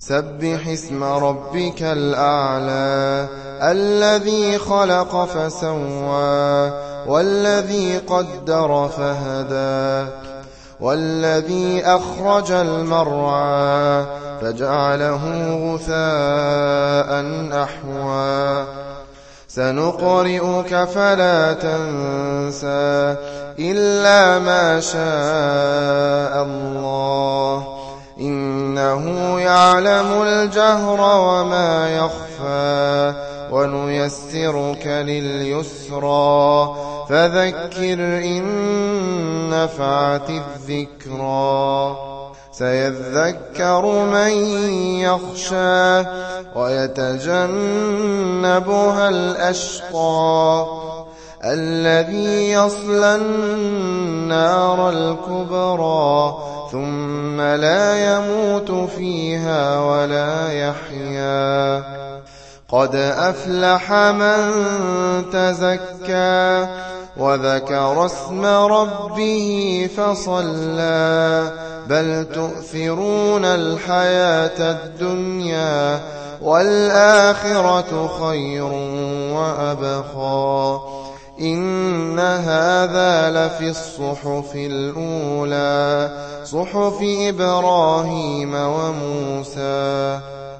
سبح اسم ربك الأعلى الذي خلق فسوى والذي قدر فهدى والذي أخرج المرعى فجعله غثاء أحوى سنقرئك فلا تنسى إلا ما شاء الله إنه يعلم الجهر وما يخفى ونيسرك لليسرى فذكر إن نفعت الذكرى سيذكر من يخشى ويتجنبها الأشقى الذي يصلى النار الكبرى ثم لا يموت فيها ولا يحيا قد أفلح من تزكى وذكر اسم ربه فصلى بل تؤثرون الحياة الدنيا والآخرة خير وأبقى إن هذا لفي الصحف الأولى صحف إبراهيم وموسى